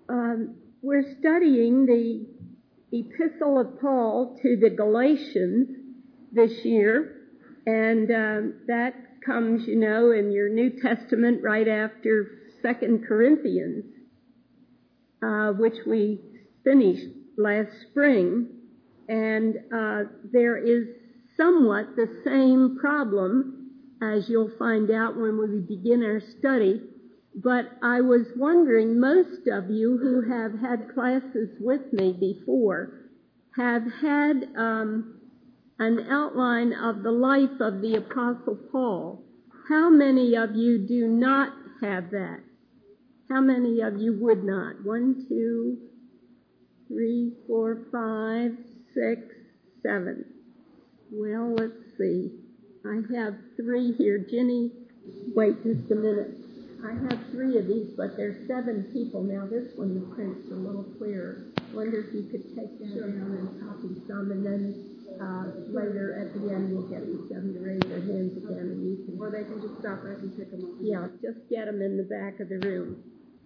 We're studying the Epistle of Paul to the Galatians this year, and that comes, in your New Testament right after 2 Corinthians, which we finished last spring, and there is somewhat the same problem, as you'll find out when we begin our study. But I was wondering, most of you who have had classes with me before have had an outline of the life of the Apostle Paul. How many of you do not have that? How many of you would not? 1, 2, 3, 4, 5, 6, 7. Well, let's see. I have 3 here. Jenny, wait just a minute. I have 3 of these, but there's 7 people. Now this one, the print's a little clearer. Wonder if you could take that down and copy some, and then later at the end we'll get the 7 to raise their hands again, and you can... Or they can just stop right and pick them up. Yeah, just get them in the back of the room.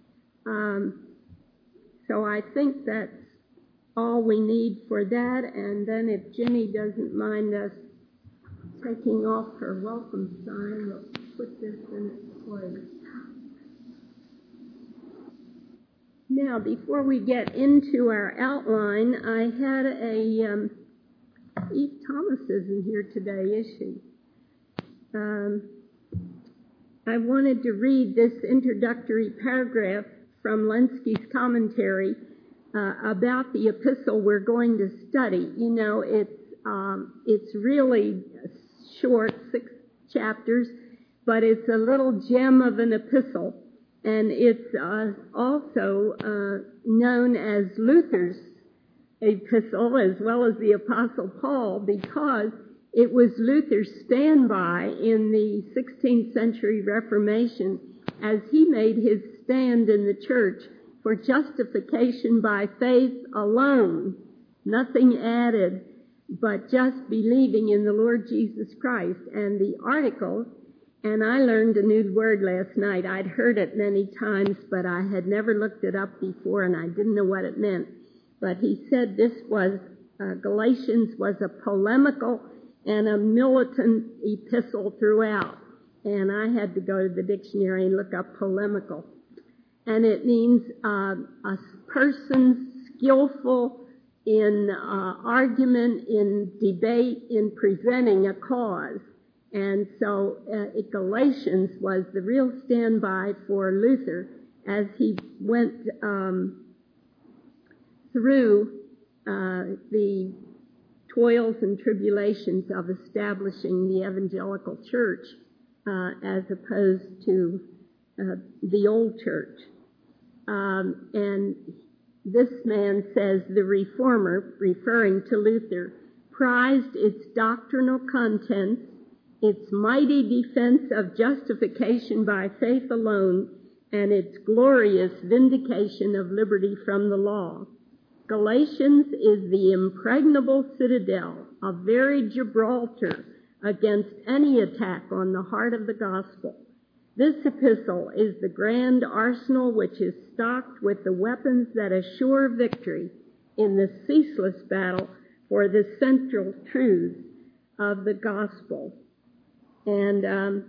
So I think that's all we need for that, and then if Jenny doesn't mind us taking off her welcome sign, we'll put this in its place. Now, before we get into our outline, I had Eve Thomas isn't here today, is she? I wanted to read this introductory paragraph from Lenski's commentary about the epistle we're going to study. It's really short, 6 chapters, but it's a little gem of an epistle. And it's also known as Luther's epistle as well as the Apostle Paul, because it was Luther's standby in the 16th century Reformation as he made his stand in the church for justification by faith alone, nothing added, but just believing in the Lord Jesus Christ. And the article, and I learned a new word last night. I'd heard it many times, but I had never looked it up before, and I didn't know what it meant. But he said this was, Galatians was a polemical and a militant epistle throughout. And I had to go to the dictionary and look up polemical. And it means a person skillful in argument, in debate, in presenting a cause. And so Galatians was the real standby for Luther as he went through the toils and tribulations of establishing the evangelical church as opposed to the old church. And this man says the Reformer, referring to Luther, prized its doctrinal contents, its mighty defense of justification by faith alone, and its glorious vindication of liberty from the law. Galatians is the impregnable citadel, a very Gibraltar against any attack on the heart of the gospel. This epistle is the grand arsenal which is stocked with the weapons that assure victory in the ceaseless battle for the central truths of the gospel. And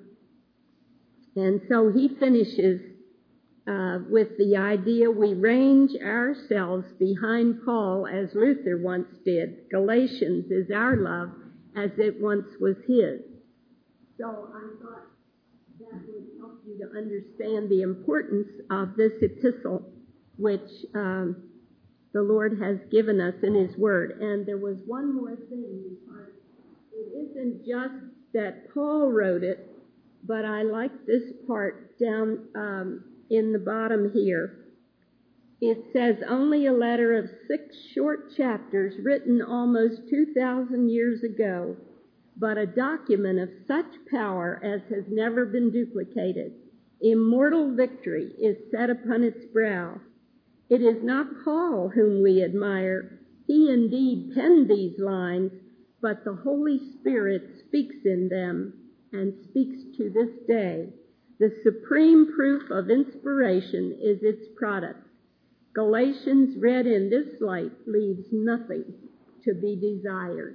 so he finishes with the idea we range ourselves behind Paul as Luther once did. Galatians is our love as it once was his. So I thought that would help you to understand the importance of this epistle which the Lord has given us in His Word. And there was one more thing, because it isn't just that Paul wrote it, but I like this part down in the bottom here. It says, only a letter of 6 short chapters written almost 2,000 years ago, but a document of such power as has never been duplicated. Immortal victory is set upon its brow. It is not Paul whom we admire. He indeed penned these lines, but the Holy Spirit speaks in them and speaks to this day. The supreme proof of inspiration is its product. Galatians, read in this light, leaves nothing to be desired.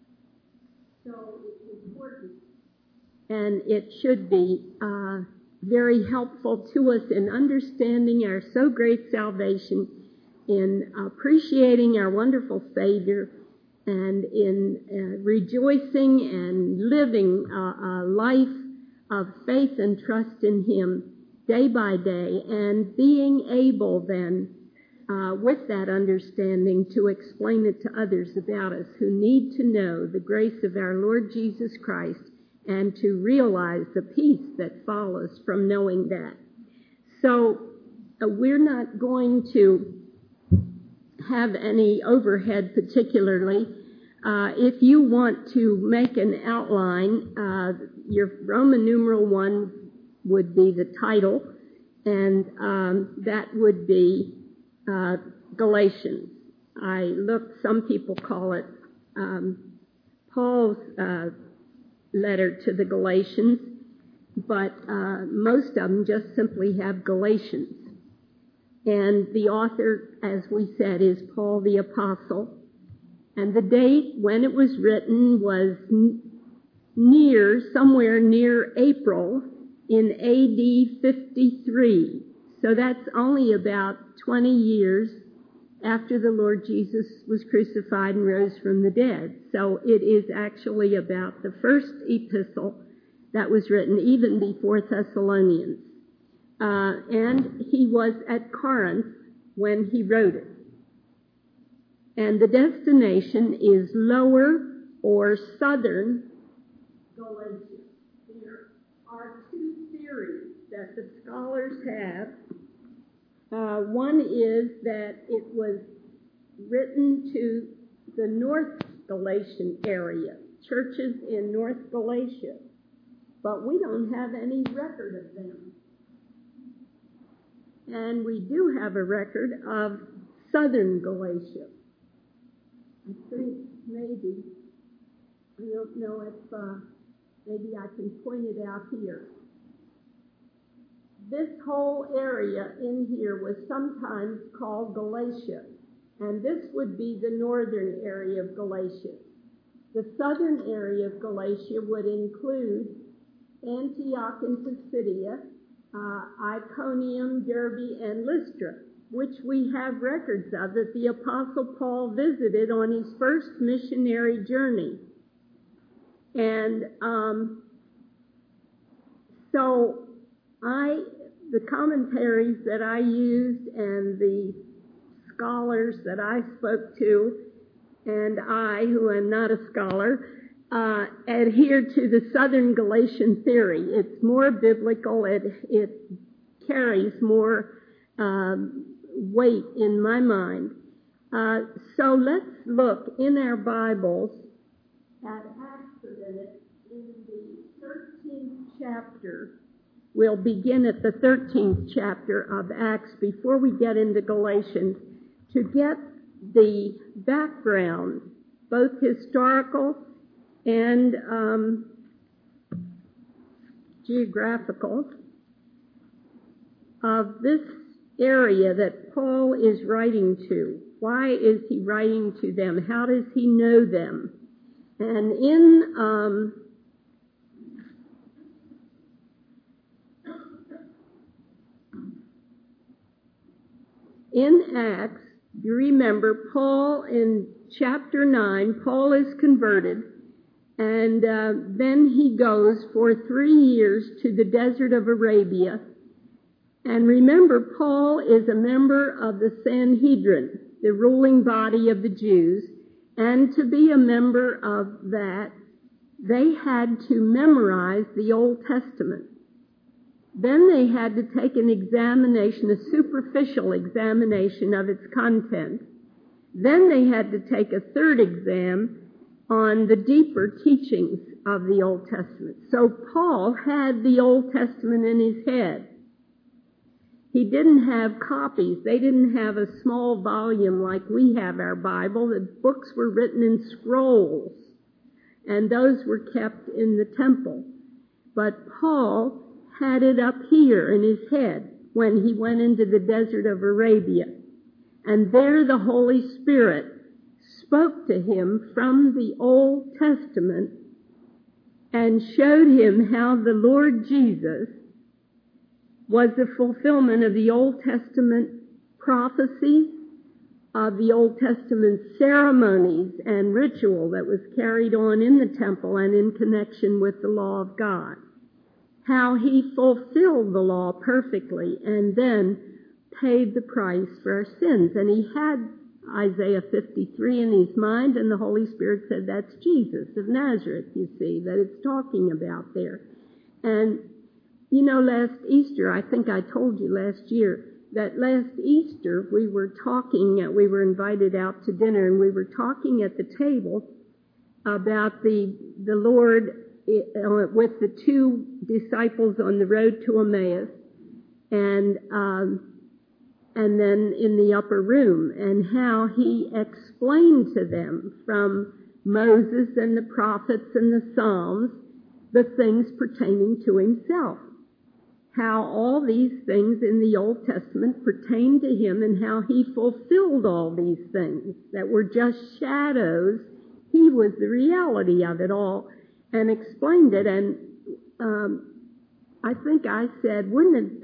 So it's important, and it should be very helpful to us in understanding our so great salvation, in appreciating our wonderful Savior, and in rejoicing and living a life of faith and trust in Him day by day, and being able then, with that understanding, to explain it to others about us who need to know the grace of our Lord Jesus Christ and to realize the peace that follows from knowing that. So we're not going to have any overhead particularly. If you want to make an outline, your Roman numeral 1 would be the title, and that would be Galatians. I looked, some people call it Paul's letter to the Galatians, but most of them just simply have Galatians. And the author, as we said, is Paul the Apostle. And the date when it was written was somewhere near April in AD 53. So that's only about 20 years after the Lord Jesus was crucified and rose from the dead. So it is actually about the first epistle that was written, even before Thessalonians. And he was at Corinth when he wrote it. And the destination is Lower or Southern Galatia. There are two theories that the scholars have. One is that it was written to the North Galatian area, churches in North Galatia, but we don't have any record of them. And we do have a record of Southern Galatia. I think maybe, I don't know if maybe I can point it out here. This whole area in here was sometimes called Galatia, and this would be the northern area of Galatia. The southern area of Galatia would include Antioch and Pisidia, Iconium, Derbe, and Lystra, which we have records of that the Apostle Paul visited on his first missionary journey. And so the commentaries that I used and the scholars that I spoke to, and I, who am not a scholar, adhere to the Southern Galatian theory. It's more biblical. It carries more weight in my mind. So let's look in our Bibles at Acts in the 13th chapter. We'll begin at the 13th chapter of Acts before we get into Galatians to get the background, both historical and geographical, of this area that Paul is writing to. Why is he writing to them? How does he know them? And in Acts, you remember Paul in chapter 9, Paul is converted, and then he goes for 3 years to the desert of Arabia. And remember, Paul is a member of the Sanhedrin, the ruling body of the Jews, and to be a member of that, they had to memorize the Old Testament. Then they had to take an examination, a superficial examination of its content. Then they had to take a third exam on the deeper teachings of the Old Testament. So Paul had the Old Testament in his head. He didn't have copies. They didn't have a small volume like we have our Bible. The books were written in scrolls, and those were kept in the temple. But Paul had it up here in his head when he went into the desert of Arabia. And there the Holy Spirit spoke to him from the Old Testament and showed him how the Lord Jesus was the fulfillment of the Old Testament prophecies, of the Old Testament ceremonies and ritual that was carried on in the temple and in connection with the law of God. How he fulfilled the law perfectly and then paid the price for our sins. And he had Isaiah 53 in his mind, and the Holy Spirit said, that's Jesus of Nazareth, you see, that it's talking about there. And, you know, last Easter, I think I told you last year, that last Easter we were invited out to dinner, and we were talking at the table about the Lord with the two disciples on the road to Emmaus, and then in the upper room, and how he explained to them from Moses and the prophets and the Psalms the things pertaining to himself. How all these things in the Old Testament pertained to him, and how he fulfilled all these things that were just shadows. He was the reality of it all, and explained it. And I think I said, wouldn't it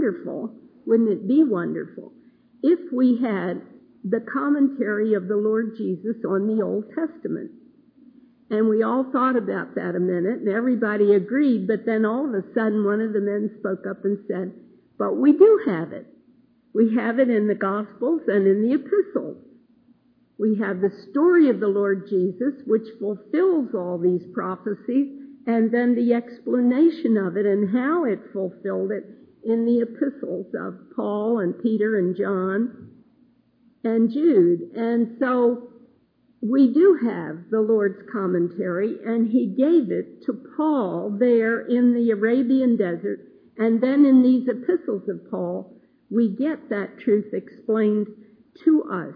be wonderful if we had the commentary of the Lord Jesus on the Old Testament? And we all thought about that a minute, and everybody agreed, but then all of a sudden one of the men spoke up and said, but we do have it. We have it in the Gospels and in the Epistles. We have the story of the Lord Jesus, which fulfills all these prophecies, and then the explanation of it and how it fulfilled it in the epistles of Paul and Peter and John and Jude. And so we do have the Lord's commentary, and he gave it to Paul there in the Arabian desert, and then in these epistles of Paul, we get that truth explained to us.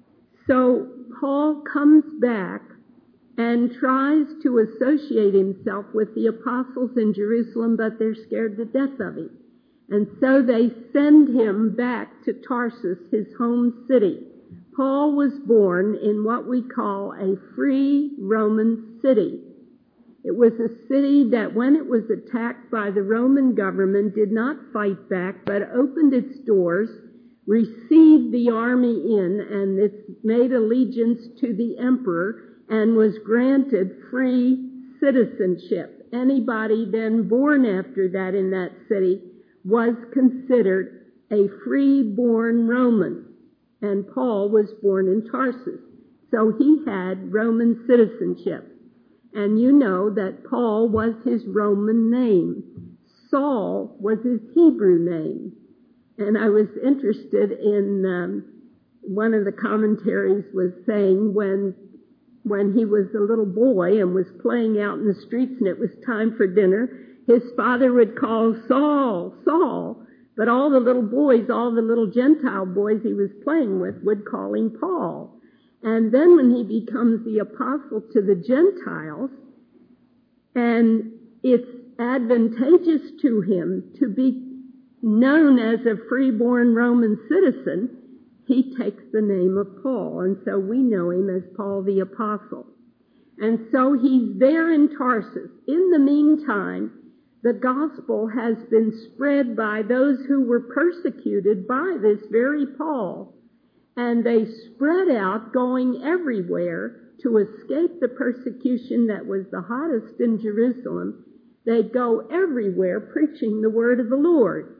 So Paul comes back and tries to associate himself with the apostles in Jerusalem, but they're scared to death of him. And so they send him back to Tarsus, his home city. Paul was born in what we call a free Roman city. It was a city that, when it was attacked by the Roman government, did not fight back, but opened its doors, received the army in, and it made allegiance to the emperor, and was granted free citizenship. Anybody then born after that in that city was considered a free-born Roman. And Paul was born in Tarsus. So he had Roman citizenship. And you know that Paul was his Roman name. Saul was his Hebrew name. And I was interested in one of the commentaries was saying when he was a little boy and was playing out in the streets and it was time for dinner, his father would call, Saul, Saul. But all the little boys, all the little Gentile boys he was playing with would call him Paul. And then when he becomes the apostle to the Gentiles, and it's advantageous to him to be known as a freeborn Roman citizen, he takes the name of Paul. And so we know him as Paul the Apostle. And so he's there in Tarsus. In the meantime, the gospel has been spread by those who were persecuted by this very Paul. And they spread out, going everywhere to escape the persecution that was the hottest in Jerusalem. They go everywhere preaching the word of the Lord.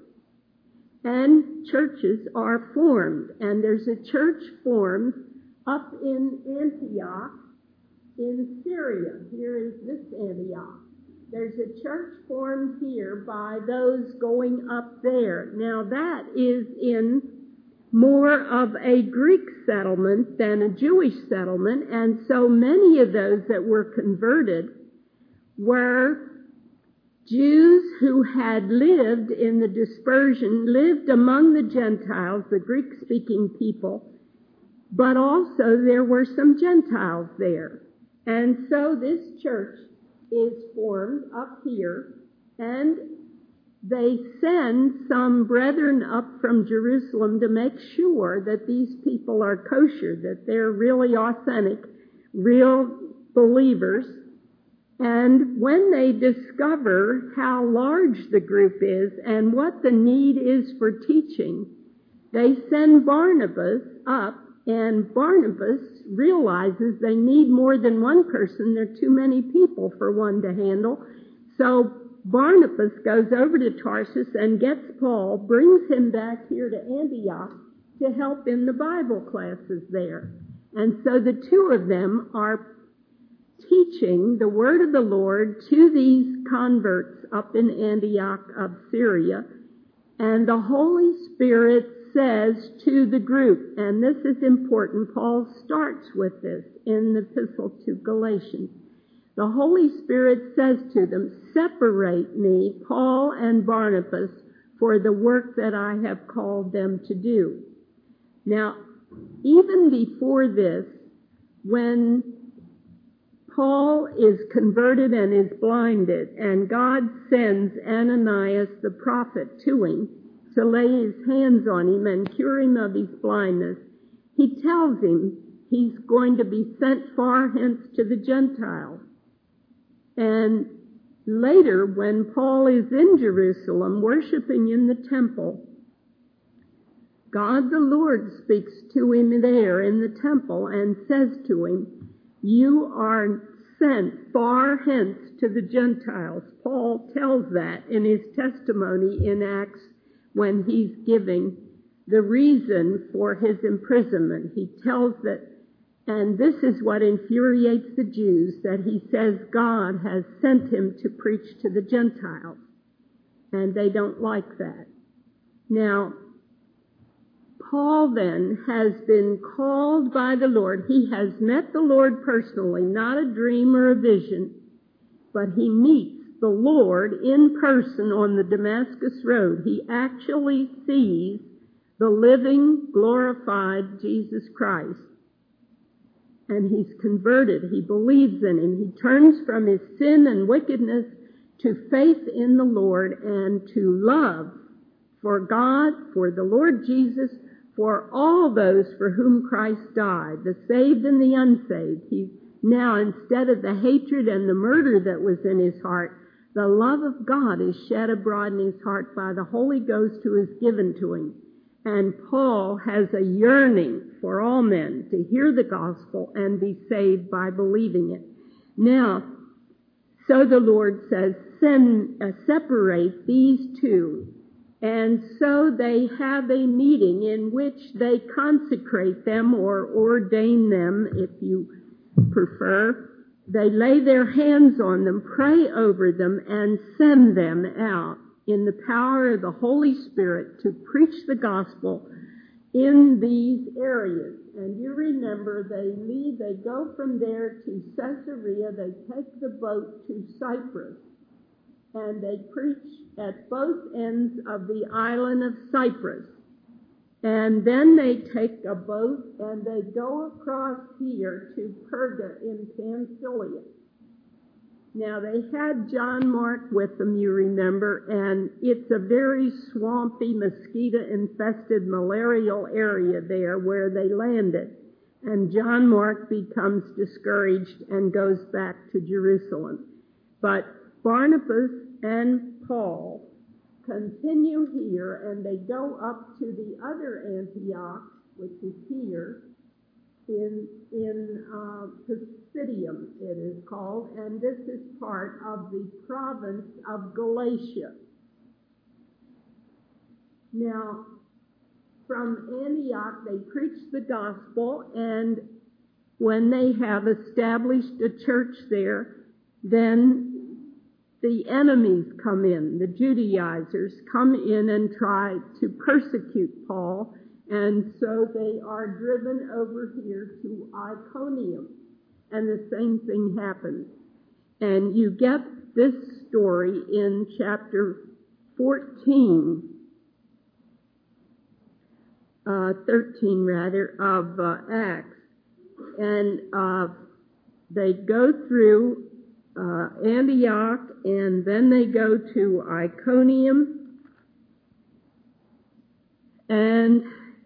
And churches are formed. And there's a church formed up in Antioch in Syria. Here is this Antioch. There's a church formed here by those going up there. Now that is in more of a Greek settlement than a Jewish settlement, and so many of those that were converted were Jews who had lived in the dispersion, lived among the Gentiles, the Greek-speaking people, but also there were some Gentiles there. And so this church is formed up here, and they send some brethren up from Jerusalem to make sure that these people are kosher, that they're really authentic, real believers. And when they discover how large the group is and what the need is for teaching, they send Barnabas up, and Barnabas realizes they need more than one person. There are too many people for one to handle. So Barnabas goes over to Tarsus and gets Paul, brings him back here to Antioch to help in the Bible classes there. And so the two of them are teaching the word of the Lord to these converts up in Antioch of Syria. And the Holy Spirit says to the group, and this is important, Paul starts with this in the epistle to Galatians. The Holy Spirit says to them, "Separate me, Paul and Barnabas, for the work that I have called them to do." Now, even before this, when Paul is converted and is blinded, and God sends Ananias the prophet to him to lay his hands on him and cure him of his blindness, he tells him he's going to be sent far hence to the Gentiles. And later, when Paul is in Jerusalem worshiping in the temple, God the Lord speaks to him there in the temple and says to him, "You are sent far hence to the Gentiles." Paul tells that in his testimony in Acts when he's giving the reason for his imprisonment. He tells that, and this is what infuriates the Jews, that he says God has sent him to preach to the Gentiles. And they don't like that. Now, Paul then has been called by the Lord. He has met the Lord personally, not a dream or a vision, but he meets the Lord in person on the Damascus Road. He actually sees the living, glorified Jesus Christ. And he's converted. He believes in him. He turns from his sin and wickedness to faith in the Lord and to love for God, for the Lord Jesus, for all those for whom Christ died, the saved and the unsaved. He now, instead of the hatred and the murder that was in his heart, the love of God is shed abroad in his heart by the Holy Ghost who is given to him. And Paul has a yearning for all men to hear the gospel and be saved by believing it. Now, so the Lord says, separate these two. And so they have a meeting in which they consecrate them or ordain them, if you prefer. They lay their hands on them, pray over them, and send them out in the power of the Holy Spirit to preach the gospel in these areas. And you remember they go from there to Caesarea, they take the boat to Cyprus, and they preach at both ends of the island of Cyprus. And then they take a boat and they go across here to Perga in Pamphylia. Now, they had John Mark with them, you remember, and it's a very swampy, mosquito-infested, malarial area there where they landed. And John Mark becomes discouraged and goes back to Jerusalem. But Barnabas and Paul continue here, and they go up to the other Antioch, which is here, in Pisidium, it is called, and this is part of the province of Galatia. Now, from Antioch, they preach the gospel, and when they have established a church there, then the enemies come in, the Judaizers come in and try to persecute Paul, and so they are driven over here to Iconium, and the same thing happens. And you get this story in chapter 13 of Acts, and they go through Antioch, and then they go to Iconium, and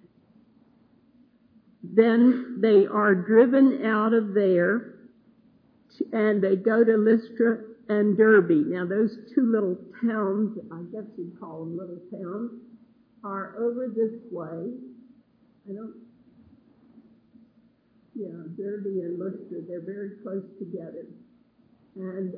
then they are driven out of there, and they go to Lystra and Derbe. Now, those two little towns, I guess you'd call them little towns, are over this way. Derbe and Lystra, they're very close together. And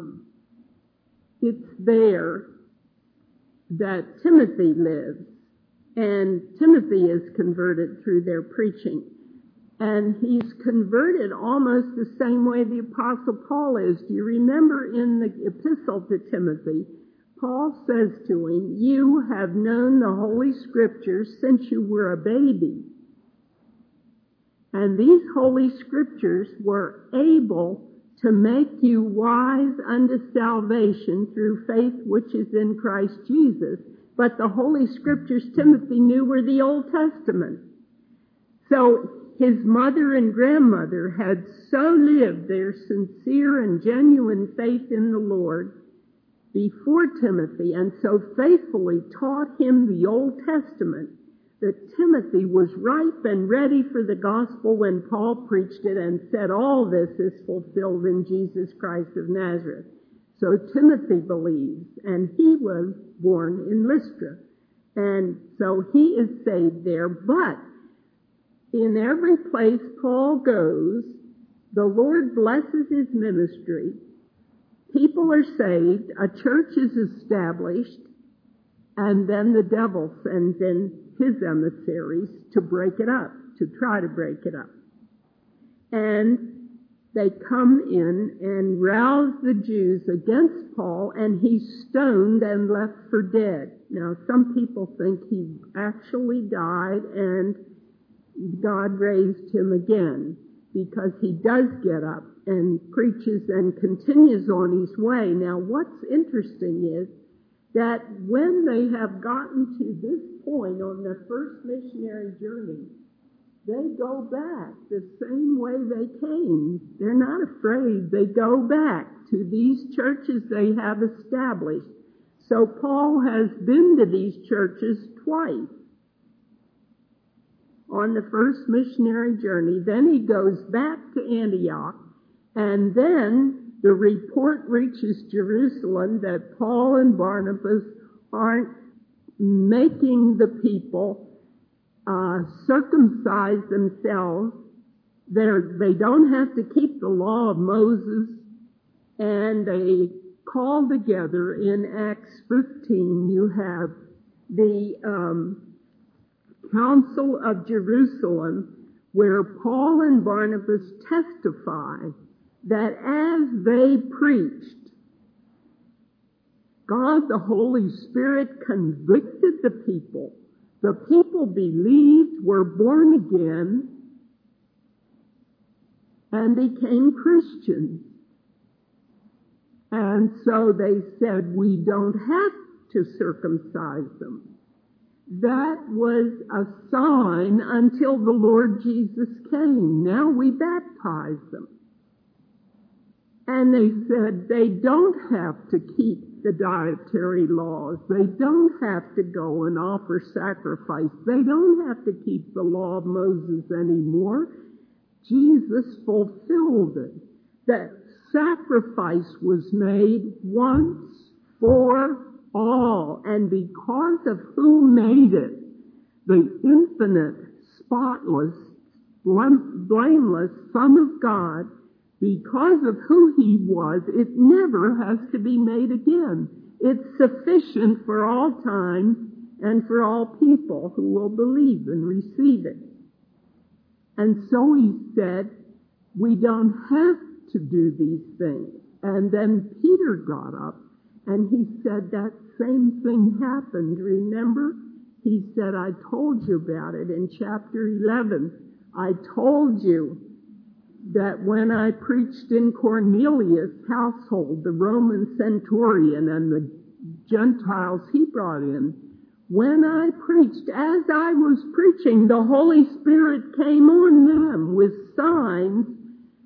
it's there that Timothy lives. And Timothy is converted through their preaching. And he's converted almost the same way the Apostle Paul is. Do you remember in the epistle to Timothy, Paul says to him, "You have known the Holy Scriptures since you were a baby. And these Holy Scriptures were able to make you wise unto salvation through faith which is in Christ Jesus." But the Holy Scriptures Timothy knew were the Old Testament. So his mother and grandmother had so lived their sincere and genuine faith in the Lord before Timothy, and so faithfully taught him the Old Testament, that Timothy was ripe and ready for the gospel when Paul preached it and said, "All this is fulfilled in Jesus Christ of Nazareth." So Timothy believes, and he was born in Lystra. And so he is saved there. But in every place Paul goes, the Lord blesses his ministry. People are saved, a church is established, and then the devil sends in his emissaries to break it up, to try to break it up. And they come in and rouse the Jews against Paul, and he's stoned and left for dead. Now, some people think he actually died and God raised him again, because he does get up and preaches and continues on his way. Now, what's interesting is that when they have gotten to this point on their first missionary journey, they go back the same way they came. They're not afraid. They go back to these churches they have established. So Paul has been to these churches twice on the first missionary journey. Then he goes back to Antioch, and then the report reaches Jerusalem that Paul and Barnabas aren't making the people circumcise themselves. They don't have to keep the law of Moses, and they call together in Acts 15. You have the Council of Jerusalem, where Paul and Barnabas testify that as they preached, God the Holy Spirit convicted the people. The people believed, were born again, and became Christians. And so they said, "We don't have to circumcise them." That was a sign until the Lord Jesus came. Now we baptize them. And they said they don't have to keep the dietary laws. They don't have to go and offer sacrifice. They don't have to keep the law of Moses anymore. Jesus fulfilled it. That sacrifice was made once for all. And because of who made it, the infinite, spotless, blameless Son of God, because of who he was, it never has to be made again. It's sufficient for all time and for all people who will believe and receive it. And so he said, we don't have to do these things. And then Peter got up and he said that same thing happened. Remember? He said, I told you about it in chapter 11. I told you that when I preached in Cornelius' household, the Roman centurion and the Gentiles he brought in, when I preached, as I was preaching, the Holy Spirit came on them with signs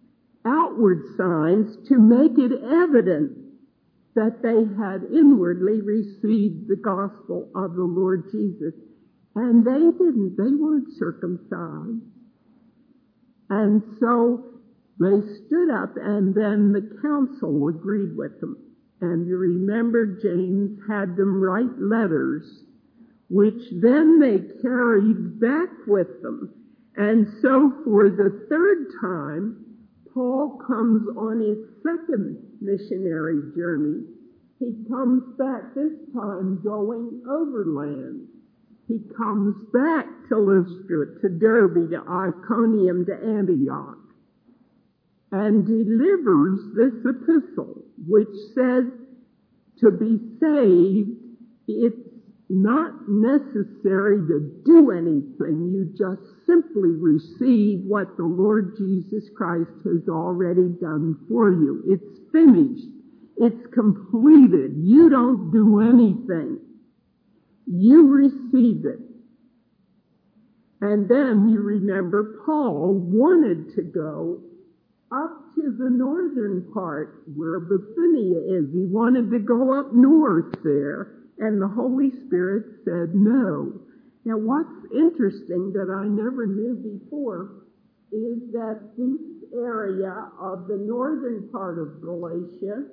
outward signs to make it evident that they had inwardly received the gospel of the Lord Jesus. And they didn't. They weren't circumcised. And so they stood up, and then the council agreed with them. And you remember James had them write letters, which then they carried back with them. And so for the third time, Paul comes on his second missionary journey. He comes back, this time going overland. He comes back to Lystra, to Derbe, to Iconium, to Antioch, and delivers this epistle, which says to be saved, it's not necessary to do anything. You just simply receive what the Lord Jesus Christ has already done for you. It's finished. It's completed. You don't do anything. You receive it. And then you remember Paul wanted to go up to the northern part where Bithynia is. He wanted to go up north there, and the Holy Spirit said no. Now what's interesting that I never knew before is that this area of the northern part of Galatia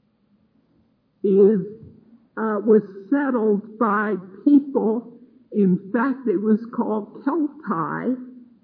was settled by people. In fact, it was called Keltai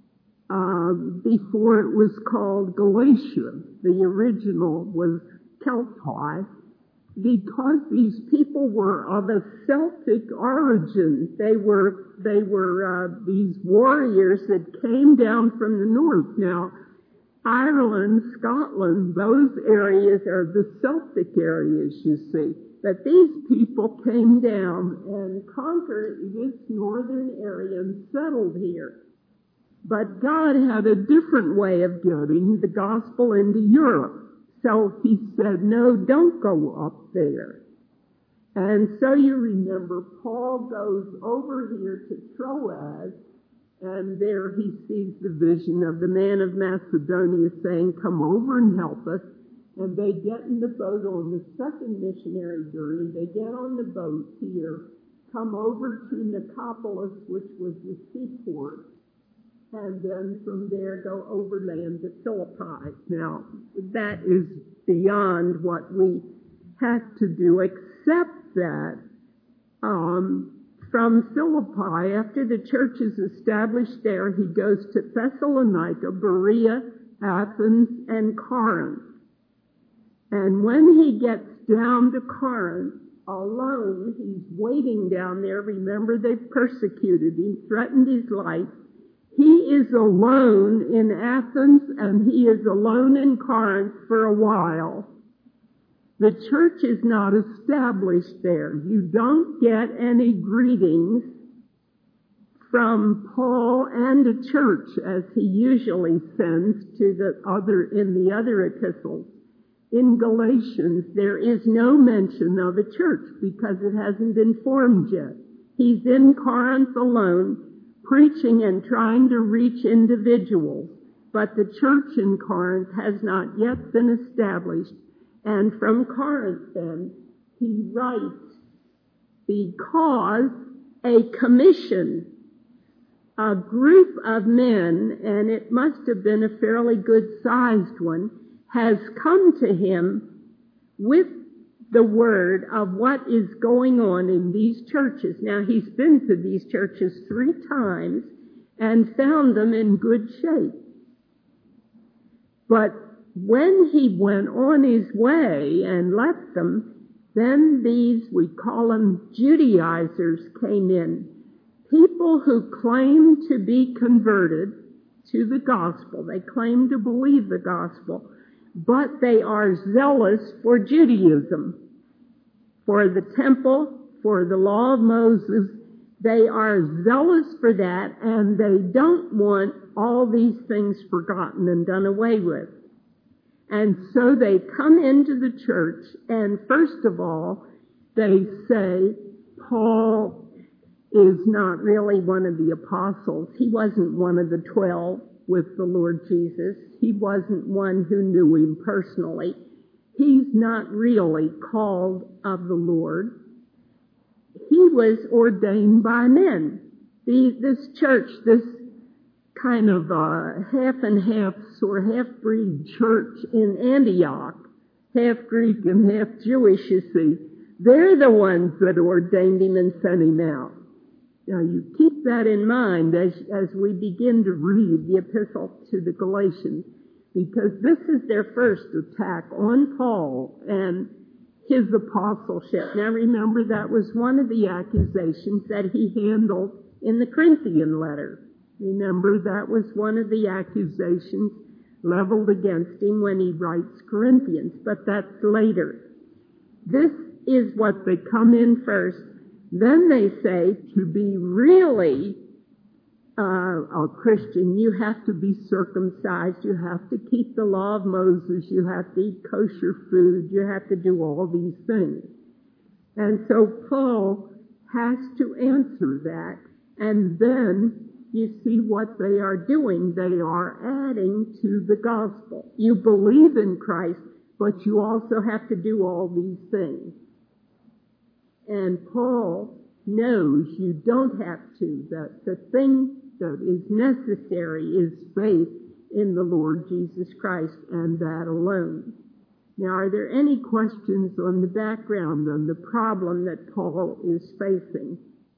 before it was called Galatia. The original was Keltai, because these people were of a Celtic origin. They were these warriors that came down from the north. Now, Ireland, Scotland, those areas are the Celtic areas, you see. But these people came down and conquered this northern area and settled here. But God had a different way of getting the gospel into Europe. So he said, no, don't go up there. And so you remember Paul goes over here to Troas, and there he sees the vision of the man of Macedonia saying, come over and help us. And they get in the boat on the second missionary journey. They get on the boat here, come over to Nicopolis, which was the seaport, and then from there go overland to Philippi. Now, that is beyond what we have to do, except that from Philippi, after the church is established there, he goes to Thessalonica, Berea, Athens, and Corinth. And when he gets down to Corinth alone, he's waiting down there. Remember, they've persecuted him, threatened his life. He is alone in Athens, and he is alone in Corinth for a while. The church is not established there. You don't get any greetings from Paul and the church, as he usually sends to in the other epistles. In Galatians, there is no mention of a church because it hasn't been formed yet. He's in Corinth alone, preaching and trying to reach individuals, but the church in Corinth has not yet been established. And from Corinth, then, he writes, because a commission, a group of men, and it must have been a fairly good-sized one, has come to him with the word of what is going on in these churches. Now, he's been to these churches 3 times and found them in good shape. But when he went on his way and left them, then these, we call them Judaizers, came in. People who claim to be converted to the gospel. They claim to believe the gospel, but they are zealous for Judaism, for the temple, for the law of Moses. They are zealous for that, and they don't want all these things forgotten and done away with. And so they come into the church, and first of all, they say, Paul is not really one of the apostles. He wasn't one of the 12. with the Lord Jesus. He wasn't one who knew him personally. He's not really called of the Lord. He was ordained by men. This church, this kind of half and half or half-breed church in Antioch, half Greek and half Jewish, you see, they're the ones that ordained him and sent him out. Now you keep that in mind as we begin to read the epistle to the Galatians, because this is their first attack on Paul and his apostleship. Now remember, that was one of the accusations that he handled in the Corinthian letter. Remember, that was one of the accusations leveled against him when he writes Corinthians, but that's later. This is what they come in first. Then they say, to be really a Christian, you have to be circumcised, you have to keep the law of Moses, you have to eat kosher food, you have to do all these things. And so Paul has to answer that, and then you see what they are doing. They are adding to the gospel. You believe in Christ, but you also have to do all these things. And Paul knows you don't have to. That the thing that is necessary is faith in the Lord Jesus Christ, and that alone. Now, are there any questions on the background on the problem that Paul is facing?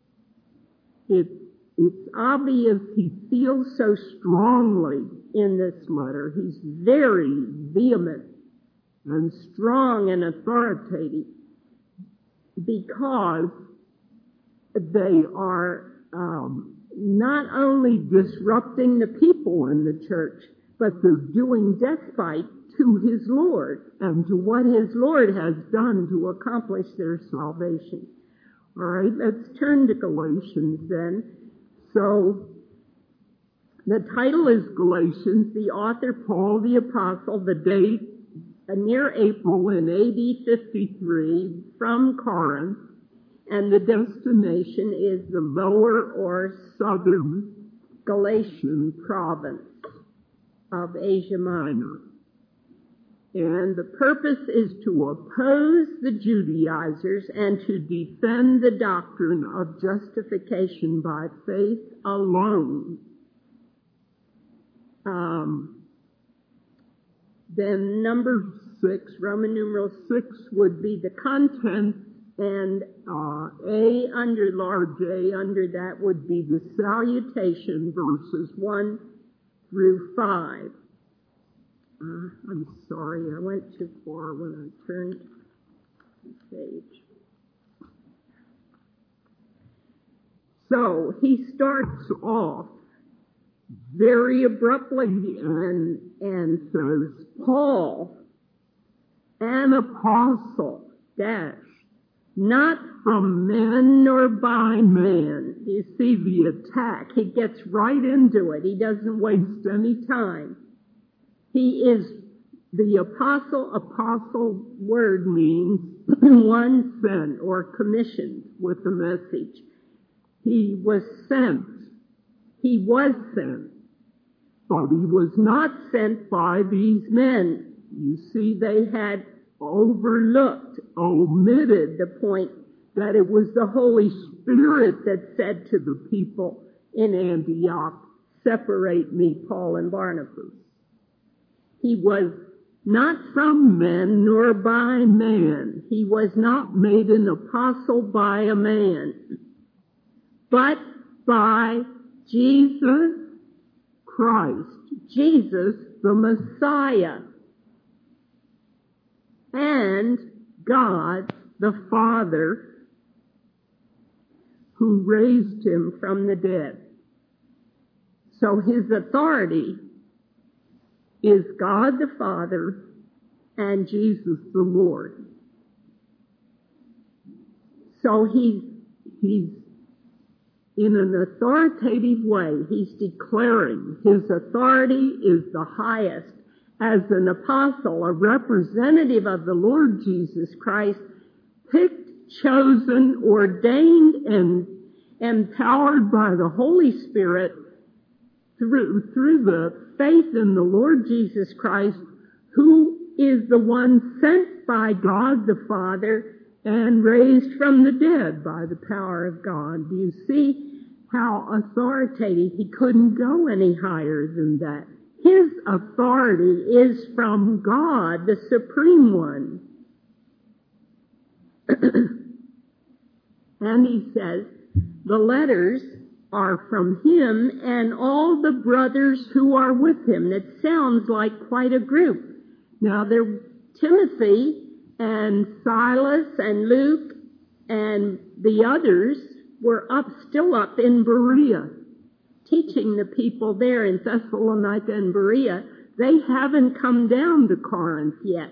It's obvious he feels so strongly in this letter. He's very vehement and strong and authoritative because they are not only disrupting the people in the church, but they're doing despite to his Lord and to what his Lord has done to accomplish their salvation. All right, let's turn to Galatians then. So, the title is Galatians, the author Paul the Apostle, the date near April in AD 53 from Corinth, and the destination is the lower or southern Galatian province of Asia Minor. And the purpose is to oppose the Judaizers and to defend the doctrine of justification by faith alone. Then number 6, Roman numeral 6, would be the contents, and A under large A under that would be the salutation, verses 1 through 5. I'm sorry, I went too far when I turned the page. So he starts off very abruptly and says, Paul, an apostle, not from men nor by man. You see the attack. He gets right into it. He doesn't waste any time. He is the apostle. Apostle word means one sent or commissioned with a message. He was sent. He was sent. But he was not sent by these men. You see, they had overlooked, omitted the point that it was the Holy Spirit that said to the people in Antioch, separate me, Paul and Barnabas. He was not from men nor by man. He was not made an apostle by a man, but by Jesus Christ, Jesus the Messiah, and God the Father, who raised him from the dead. So his authority is God the Father and Jesus the Lord. So he's in an authoritative way, he's declaring his authority is the highest. As an apostle, a representative of the Lord Jesus Christ, picked, chosen, ordained, and empowered by the Holy Spirit through the faith in the Lord Jesus Christ, who is the one sent by God the Father and raised from the dead by the power of God. Do you see how authoritative? He couldn't go any higher than that. His authority is from God, the Supreme One. And he says, the letters are from him and all the brothers who are with him. That sounds like quite a group. Now, Timothy and Silas and Luke and the others were still up in Berea, teaching the people there in Thessalonica and Berea. They haven't come down to Corinth yet.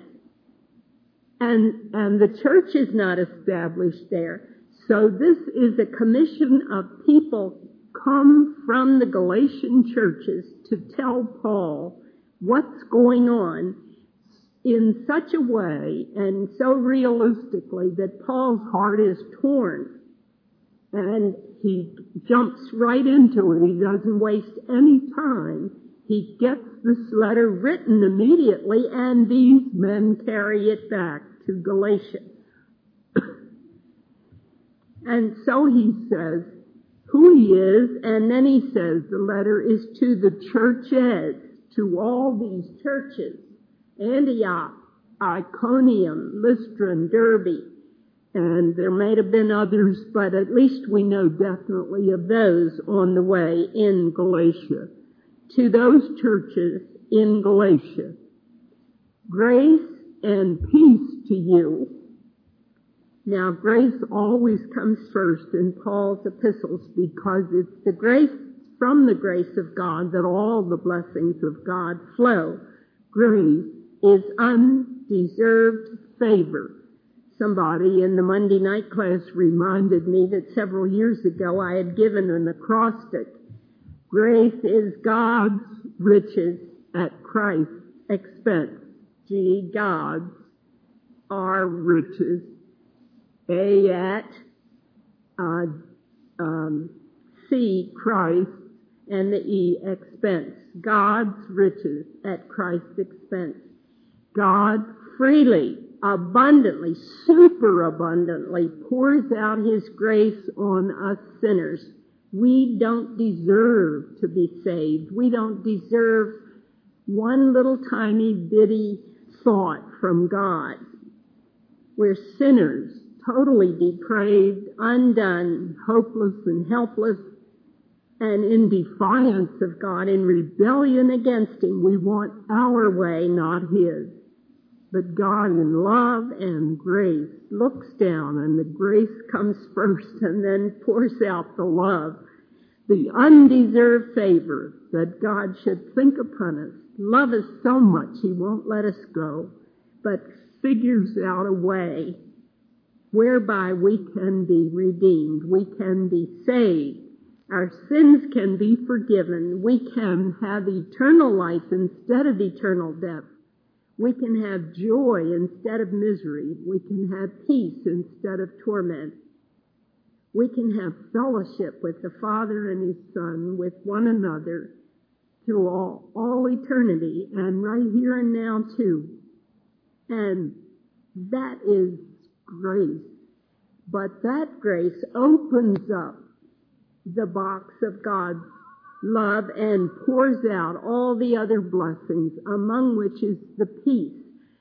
And the church is not established there. So this is a commission of people come from the Galatian churches to tell Paul what's going on in such a way and so realistically that Paul's heart is torn. And he jumps right into it. He doesn't waste any time. He gets this letter written immediately, and these men carry it back to Galatia. And so he says who he is, and then he says the letter is to the churches, to all these churches, Antioch, Iconium, Lystra, and Derbe. And there may have been others, but at least we know definitely of those on the way in Galatia. To those churches in Galatia, grace and peace to you. Now, grace always comes first in Paul's epistles because it's the grace, from the grace of God, that all the blessings of God flow. Grace is undeserved favor. Somebody in the Monday night class reminded me that several years ago I had given an acrostic. Grace is God's riches at Christ's expense. G, God's, R, riches, A, at, C, Christ, and the E, expense. God's riches at Christ's expense. God freely, abundantly, superabundantly pours out his grace on us sinners. We don't deserve to be saved. We don't deserve one little tiny bitty thought from God. We're sinners, totally depraved, undone, hopeless and helpless, and in defiance of God, in rebellion against him. We want our way, not his. But God in love and grace looks down, and the grace comes first and then pours out the love, the undeserved favor that God should think upon us, love us so much he won't let us go, but figures out a way whereby we can be redeemed, we can be saved, our sins can be forgiven, we can have eternal life instead of eternal death. We can have joy instead of misery. We can have peace instead of torment. We can have fellowship with the Father and his Son, with one another, through all eternity, and right here and now too. And that is grace. But that grace opens up the box of God's love and pours out all the other blessings, among which is the peace,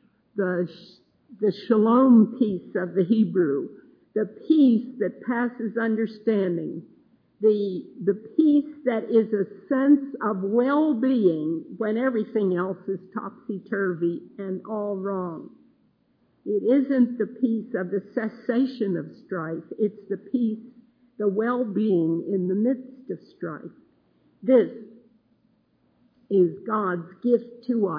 the shalom peace of the Hebrew, the peace that passes understanding, the peace that is a sense of well-being when everything else is topsy-turvy and all wrong. It isn't the peace of the cessation of strife. It's the peace, the well-being in the midst of strife. This is God's gift to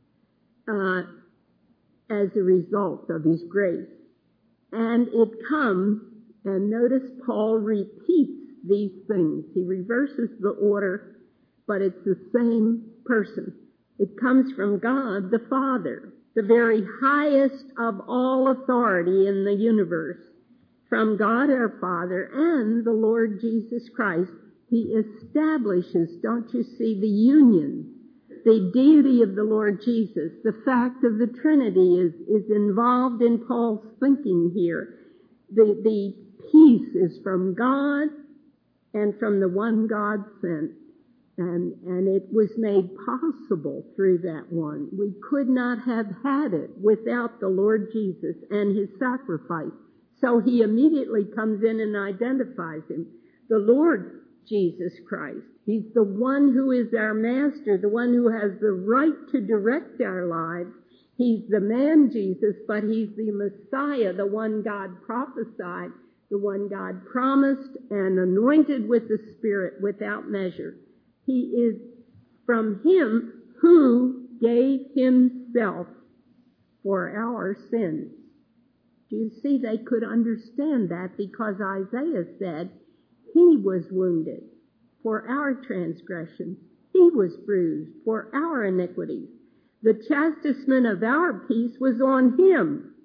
us as a result of his grace. And it comes, and notice Paul repeats these things. He reverses the order, but it's the same person. It comes from God the Father, the very highest of all authority in the universe, from God our Father and the Lord Jesus Christ, He establishes, don't you see, the union, the deity of the Lord Jesus. The fact of the Trinity is involved in Paul's thinking here. The peace is from God and from the one God sent. And it was made possible through that one. We could not have had it without the Lord Jesus and his sacrifice. So he immediately comes in and identifies him. The Lord Jesus Christ. He's the one who is our master, the one who has the right to direct our lives. He's the man Jesus, but he's the Messiah, the one God prophesied, the one God promised and anointed with the Spirit without measure. He is from him who gave himself for our sins. Do you see, they could understand that because Isaiah said, he was wounded for our transgressions. He was bruised for our iniquities. The chastisement of our peace was on him.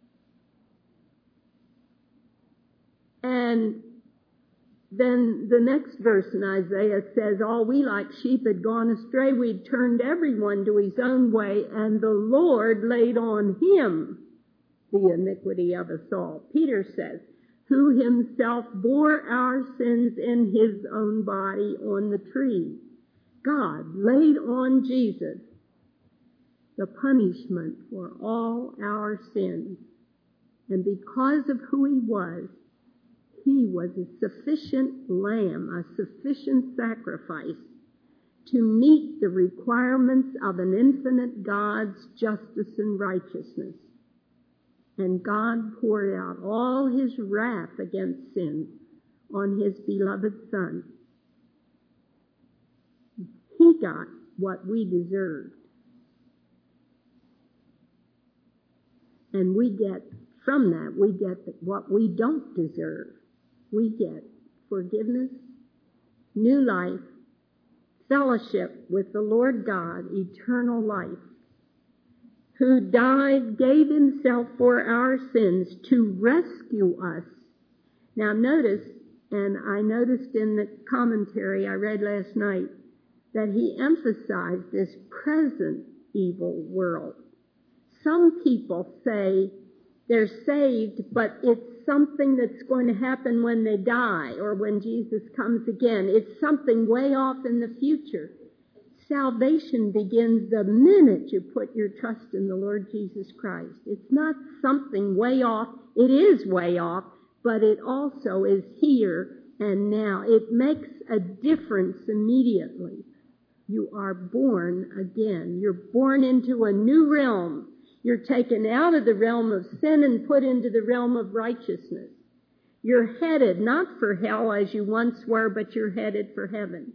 And then the next verse in Isaiah says, all we like sheep had gone astray. We'd turned everyone to his own way, and the Lord laid on him the iniquity of us all. Peter says, who himself bore our sins in his own body on the tree. God laid on Jesus the punishment for all our sins. And because of who he was a sufficient lamb, a sufficient sacrifice to meet the requirements of an infinite God's justice and righteousness. And God poured out all his wrath against sin on his beloved Son. He got what we deserved. And from that, we get what we don't deserve. We get forgiveness, new life, fellowship with the Lord God, eternal life, who died, gave himself for our sins to rescue us. Now notice, and I noticed in the commentary I read last night, that he emphasized this present evil world. Some people say they're saved, but it's something that's going to happen when they die or when Jesus comes again. It's something way off in the future. Salvation begins the minute you put your trust in the Lord Jesus Christ. It's not something way off. It is way off, but it also is here and now. It makes a difference immediately. You are born again. You're born into a new realm. You're taken out of the realm of sin and put into the realm of righteousness. You're headed not for hell as you once were, but you're headed for heaven.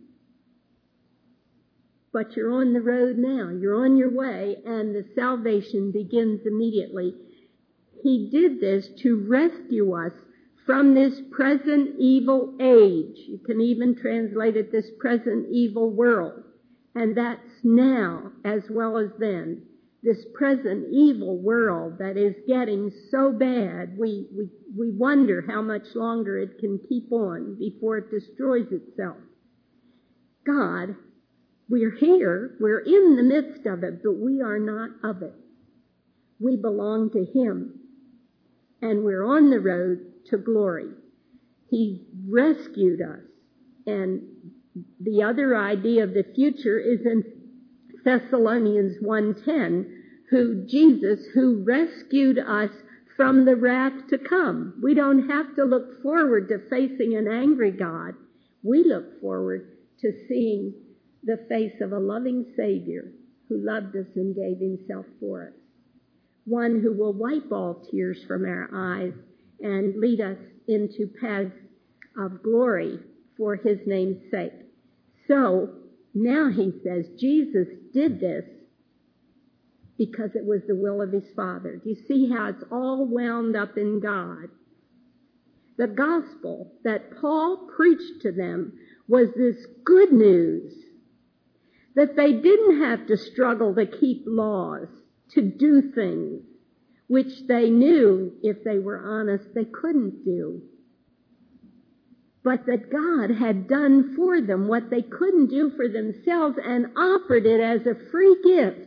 But you're on the road now. You're on your way, and the salvation begins immediately. He did this to rescue us from this present evil age. You can even translate it this present evil world. And that's now as well as then. This present evil world that is getting so bad, we wonder how much longer it can keep on before it destroys itself. God, we're here, we're in the midst of it, but we are not of it. We belong to him, and we're on the road to glory. He rescued us, and the other idea of the future is in Thessalonians 1:10, Jesus who rescued us from the wrath to come. We don't have to look forward to facing an angry God. We look forward to seeing the face of a loving Savior who loved us and gave himself for us. One who will wipe all tears from our eyes and lead us into paths of glory for his name's sake. So, now he says Jesus did this because it was the will of his Father. Do you see how it's all wound up in God? The gospel that Paul preached to them was this good news that they didn't have to struggle to keep laws, to do things which they knew, if they were honest, they couldn't do. but that God had done for them what they couldn't do for themselves and offered it as a free gift.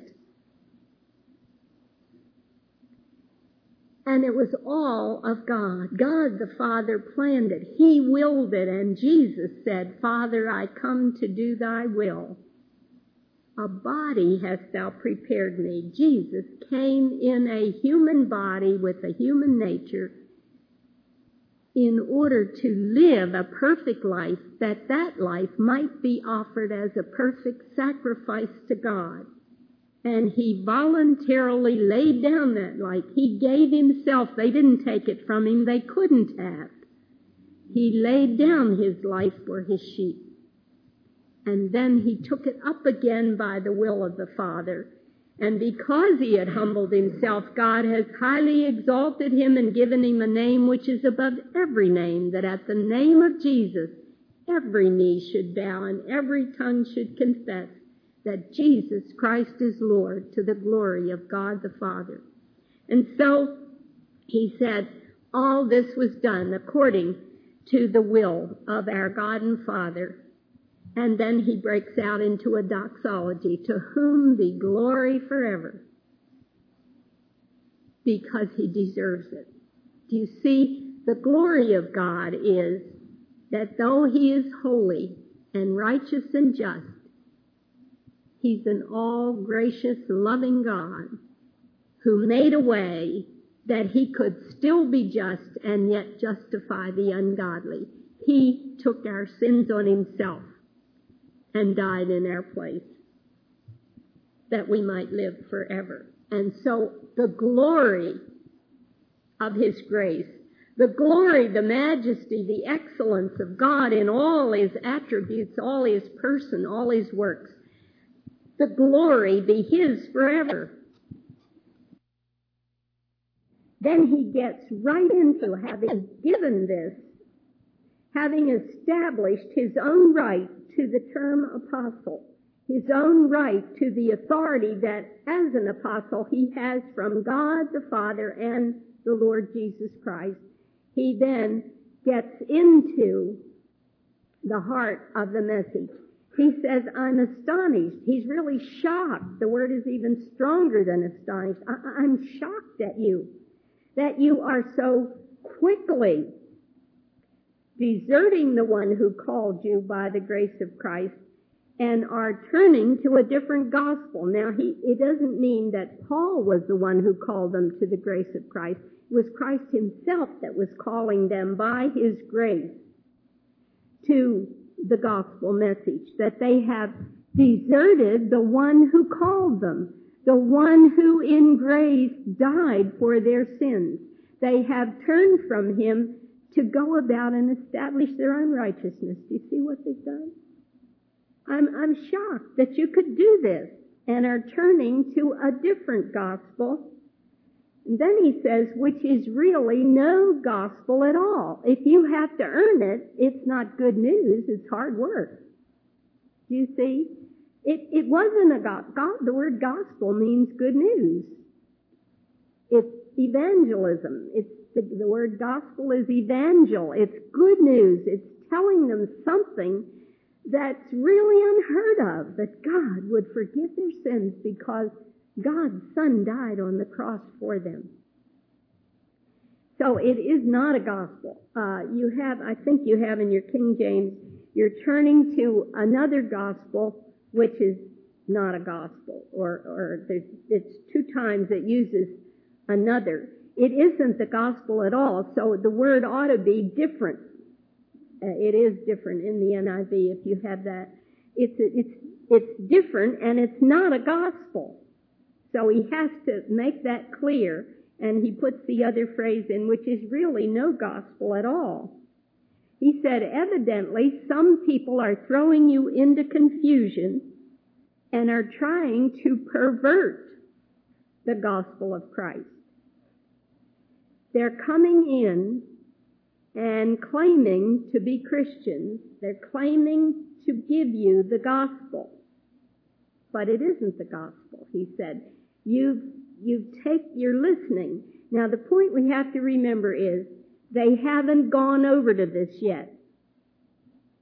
And it was all of God. God the Father planned it. He willed it. And Jesus said, Father, I come to do thy will. A body hast thou prepared me. Jesus came in a human body with a human nature in order to live a perfect life, that that life might be offered as a perfect sacrifice to God. And he voluntarily laid down that life. He gave himself. They didn't take it from him. They couldn't have. He laid down his life for his sheep. And then he took it up again by the will of the Father. And because he had humbled himself, God has highly exalted him and given him a name which is above every name, that at the name of Jesus every knee should bow and every tongue should confess that Jesus Christ is Lord, to the glory of God the Father. And so he said, all this was done according to the will of our God and Father. And then he breaks out into a doxology, to whom be glory forever, because he deserves it. Do you see, the glory of God is that though he is holy and righteous and just, he's an all-gracious, loving God who made a way that he could still be just and yet justify the ungodly. He took our sins on himself and died in our place that we might live forever. And so the glory of his grace, the glory, the majesty, the excellence of God in all his attributes, all his person, all his works, the glory be his forever. Then he gets right into having given this, having established his own right to the term apostle, his own right to the authority that as an apostle he has from God the Father and the Lord Jesus Christ. He then gets into the heart of the message. He says, I'm astonished. He's really shocked. The word is even stronger than astonished. I'm shocked at you, that you are so quickly deserting the one who called you by the grace of Christ and are turning to a different gospel. Now, it doesn't mean that Paul was the one who called them to the grace of Christ. It was Christ himself that was calling them by his grace to the gospel message, that they have deserted the one who called them, the one who in grace died for their sins. They have turned from him to go about and establish their unrighteousness. Do you see what they've done? I'm shocked that you could do this and are turning to a different gospel. And then he says, which is really no gospel at all. If you have to earn it, it's not good news, it's hard work. Do you see? It wasn't a gospel. The word gospel means good news. It's evangelism. The word gospel is evangel. It's good news. It's telling them something that's really unheard of, that God would forgive their sins because God's Son died on the cross for them. So it is not a gospel. I think you have in your King James, you're turning to another gospel, which is not a gospel, or it's two times it uses another. It isn't the gospel at all, so the word ought to be different. It is different in the NIV if you have that. It's different, and it's not a gospel. So he has to make that clear, and he puts the other phrase in, which is really no gospel at all. He said, evidently, some people are throwing you into confusion and are trying to pervert the gospel of Christ. They're coming in and claiming to be Christians. They're claiming to give you the gospel. But it isn't the gospel, he said. You're listening. Now, the point we have to remember is they haven't gone over to this yet.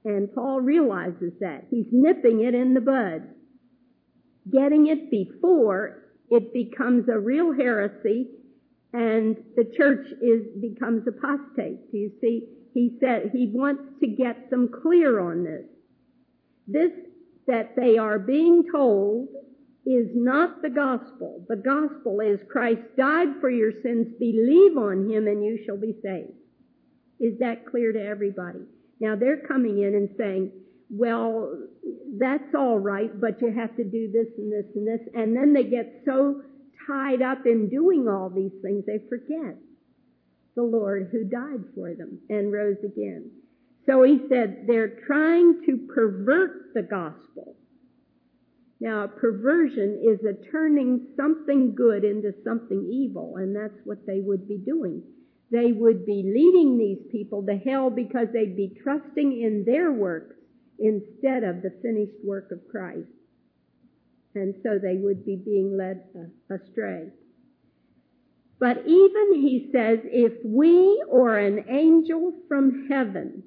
And Paul realizes that. He's nipping it in the bud. Getting it before it becomes a real heresy and the church becomes apostate. Do you see? He said he wants to get them clear on this. This that they are being told is not the gospel. The gospel is Christ died for your sins, believe on him and you shall be saved. Is that clear to everybody? Now they're coming in and saying, well, that's all right, but you have to do this and this and this. And then they get so tied up in doing all these things, they forget the Lord who died for them and rose again. So he said they're trying to pervert the gospel. Now, a perversion is a turning something good into something evil, and that's what they would be doing. They would be leading these people to hell because they'd be trusting in their works instead of the finished work of Christ. And so they would be being led astray. But even, he says, if we or an angel from heaven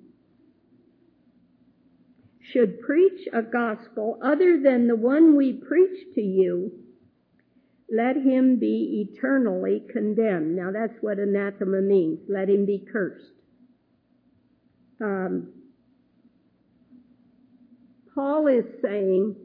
should preach a gospel other than the one we preach to you, let him be eternally condemned. Now that's what anathema means. Let him be cursed. Paul is saying,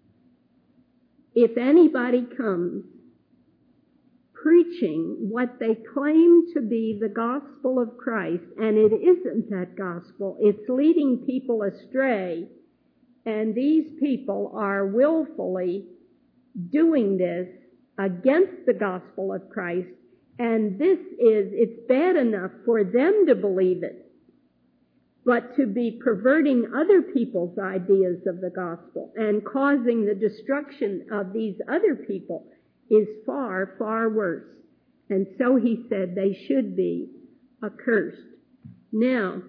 if anybody comes preaching what they claim to be the gospel of Christ, and it isn't that gospel, it's leading people astray, and these people are willfully doing this against the gospel of Christ, and it's bad enough for them to believe it, but to be perverting other people's ideas of the gospel and causing the destruction of these other people is far, far worse. And so he said they should be accursed. Now,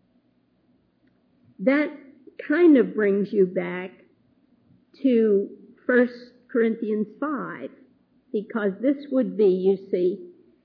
that kind of brings you back to 1 Corinthians 5, because this would be, you see,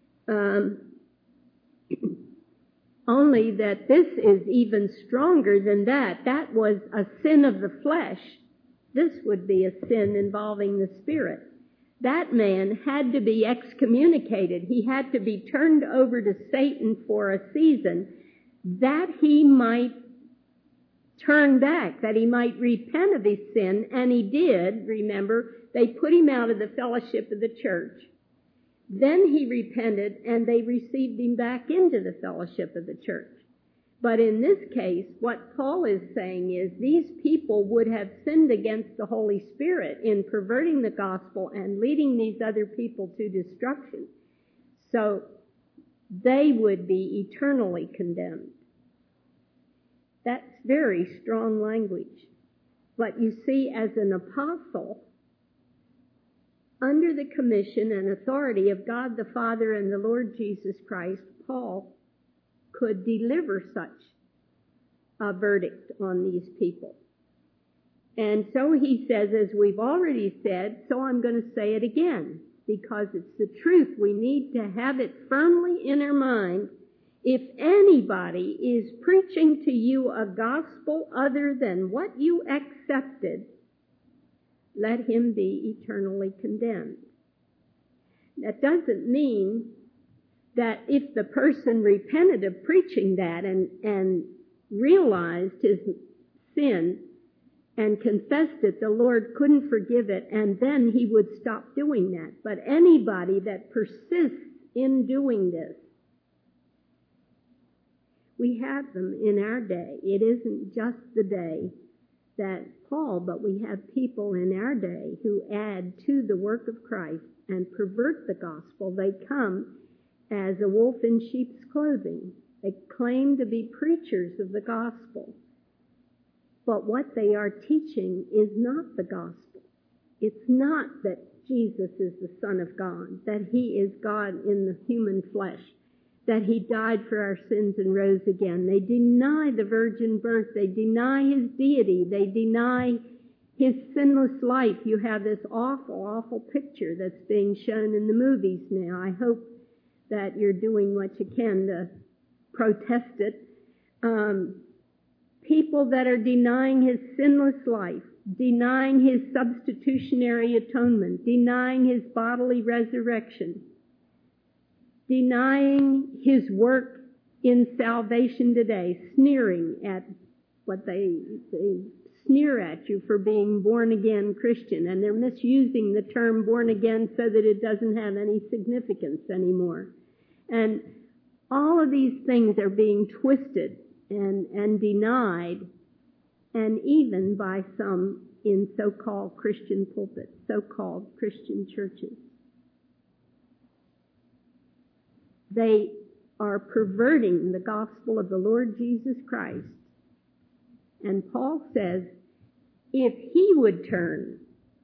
only that this is even stronger than that. That was a sin of the flesh. This would be a sin involving the spirit. That man had to be excommunicated. He had to be turned over to Satan for a season that he might turn back, that he might repent of his sin, and he did. Remember, they put him out of the fellowship of the church. Then he repented, and they received him back into the fellowship of the church. But in this case, what Paul is saying is these people would have sinned against the Holy Spirit in perverting the gospel and leading these other people to destruction. So they would be eternally condemned. That's very strong language. But you see, as an apostle, under the commission and authority of God the Father and the Lord Jesus Christ, Paul could deliver such a verdict on these people. And so he says, as we've already said, so I'm going to say it again, because it's the truth. We need to have it firmly in our mind. If anybody is preaching to you a gospel other than what you accepted, let him be eternally condemned. That doesn't mean that if the person repented of preaching that and realized his sin and confessed it, the Lord couldn't forgive it, and then he would stop doing that. But anybody that persists in doing this, we have them in our day. It isn't just the day that Paul, but we have people in our day who add to the work of Christ and pervert the gospel. They come as a wolf in sheep's clothing. They claim to be preachers of the gospel. But what they are teaching is not the gospel. It's not that Jesus is the Son of God, that he is God in the human flesh, that he died for our sins and rose again. They deny the virgin birth. They deny his deity. They deny his sinless life. You have this awful, awful picture that's being shown in the movies now. I hope that you're doing what you can to protest it. people that are denying his sinless life, denying his substitutionary atonement, denying his bodily resurrection, denying his work in salvation today, sneering at what they sneer at you for being born again Christian, and they're misusing the term born again so that it doesn't have any significance anymore. And all of these things are being twisted and denied, and even by some in so-called Christian pulpits, so-called Christian churches. They are perverting the gospel of the Lord Jesus Christ. And Paul says, if he would turn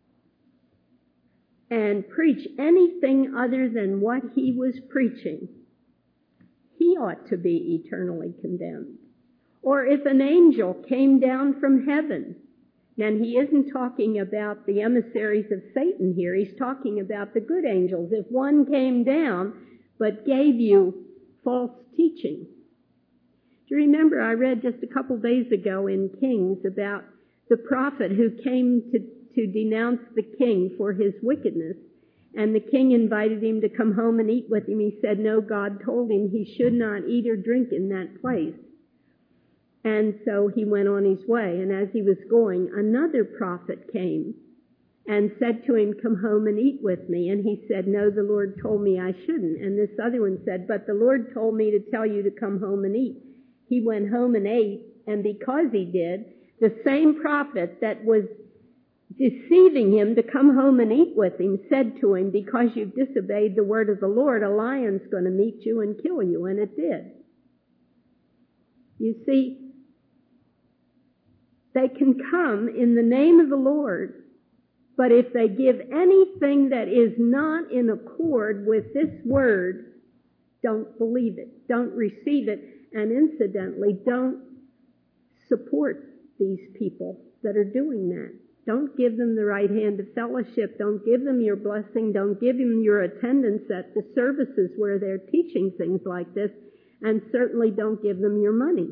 and preach anything other than what he was preaching, he ought to be eternally condemned. Or if an angel came down from heaven, and he isn't talking about the emissaries of Satan here, he's talking about the good angels. If one came down but gave you false teaching. Do you remember I read just a couple days ago in Kings about the prophet who came to denounce the king for his wickedness, and the king invited him to come home and eat with him. He said no, God told him he should not eat or drink in that place. And so he went on his way, and as he was going, another prophet came and said to him, come home and eat with me. And he said, no, the Lord told me I shouldn't. And this other one said, but the Lord told me to tell you to come home and eat. He went home and ate, and because he did, the same prophet that was deceiving him to come home and eat with him said to him, because you've disobeyed the word of the Lord, a lion's going to meet you and kill you. And it did. You see, they can come in the name of the Lord, but if they give anything that is not in accord with this word, don't believe it, don't receive it, and incidentally, don't support these people that are doing that. Don't give them the right hand of fellowship. Don't give them your blessing. Don't give them your attendance at the services where they're teaching things like this, and certainly don't give them your money.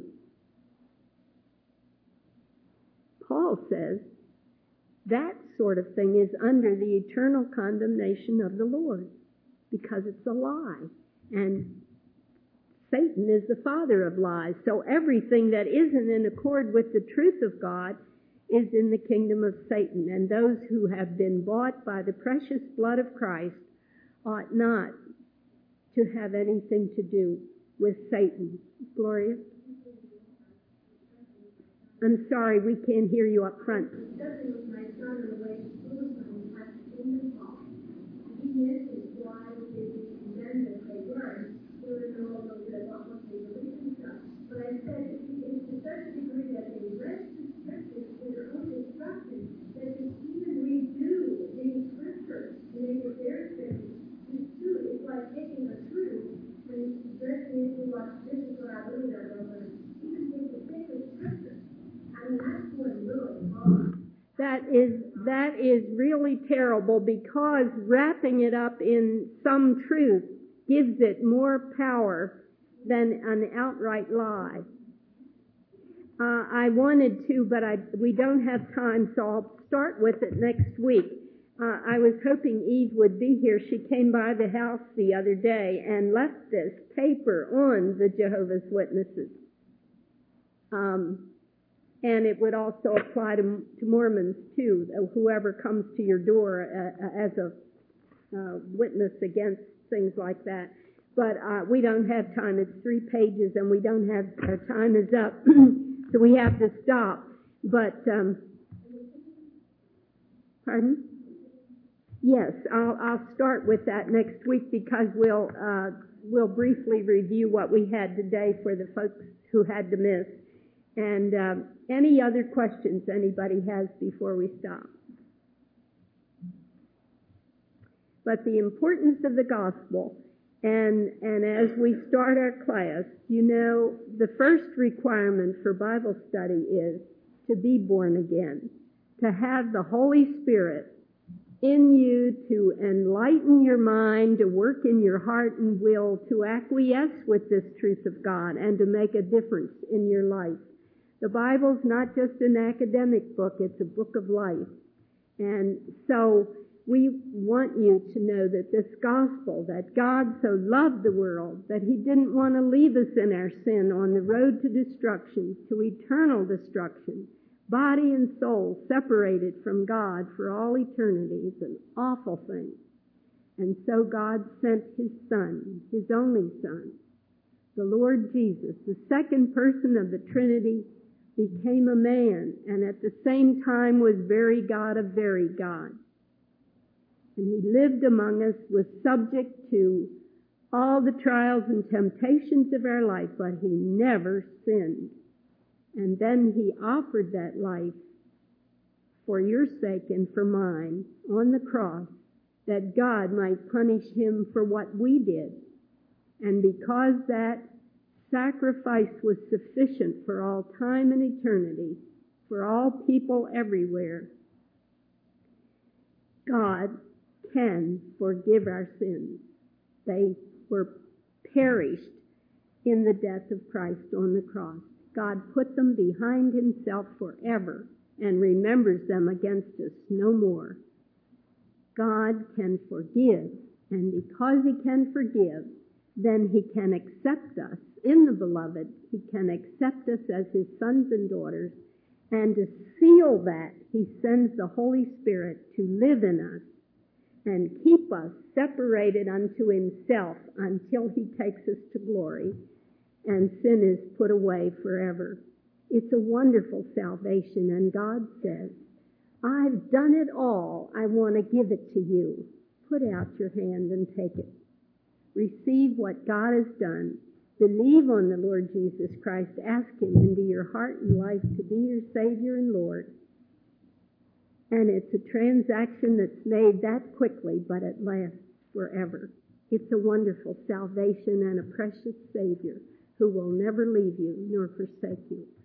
Paul says that sort of thing is under the eternal condemnation of the Lord because it's a lie. And Satan is the father of lies. So everything that isn't in accord with the truth of God is in the kingdom of Satan. And those who have been bought by the precious blood of Christ ought not to have anything to do with Satan. Gloria? I'm sorry, we can't hear you up front. Discussing with my son on the way to school this morning, I in the hall. He mentioned why they didn't condemn as they were. We were in a little bit about what they believe and stuff. But I said, it's to such a degree that they read the scriptures for their own instruction that they even redo many scriptures to make it their thing. It's true. It's like taking the truth and dressing it into what this is what I believe I know, but even take the sacred scriptures. I mean, that's going really hard. That is really terrible, because wrapping it up in some truth gives it more power than an outright lie. I wanted to, but we don't have time, so I'll start with it next week. I was hoping Eve would be here. She came by the house the other day and left this paper on the Jehovah's Witnesses. And it would also apply to Mormons, too, whoever comes to your door as a witness against things like that. But we don't have time. It's 3 pages, and we don't have, our time is up, so we have to stop. But, pardon? Yes, I'll start with that next week, because we'll briefly review what we had today for the folks who had to miss. And any other questions anybody has before we stop? But the importance of the gospel, and as we start our class, you know, the first requirement for Bible study is to be born again, to have the Holy Spirit in you to enlighten your mind, to work in your heart and will, to acquiesce with this truth of God and to make a difference in your life. The Bible's not just an academic book, it's a book of life. And so we want you to know that this gospel, that God so loved the world, that he didn't want to leave us in our sin on the road to destruction, to eternal destruction, body and soul separated from God for all eternity. It's an awful thing. And so God sent his Son, his only Son, the Lord Jesus, the second person of the Trinity, became a man, and at the same time was very God of very God. And he lived among us, was subject to all the trials and temptations of our life, but he never sinned. And then he offered that life for your sake and for mine on the cross, that God might punish him for what we did. And because that sacrifice was sufficient for all time and eternity, for all people everywhere, God can forgive our sins. They were perished in the death of Christ on the cross. God put them behind himself forever and remembers them against us no more. God can forgive, and because he can forgive, then he can accept us in the beloved. He can accept us as his sons and daughters, and to seal that, he sends the Holy Spirit to live in us and keep us separated unto himself until he takes us to glory and sin is put away forever. It's a wonderful salvation, and God says, I've done it all. I want to give it to you. Put out your hand and take it. Receive what God has done. Believe on the Lord Jesus Christ. Ask him into your heart and life to be your Savior and Lord. And it's a transaction that's made that quickly, but it lasts forever. It's a wonderful salvation and a precious Savior who will never leave you nor forsake you.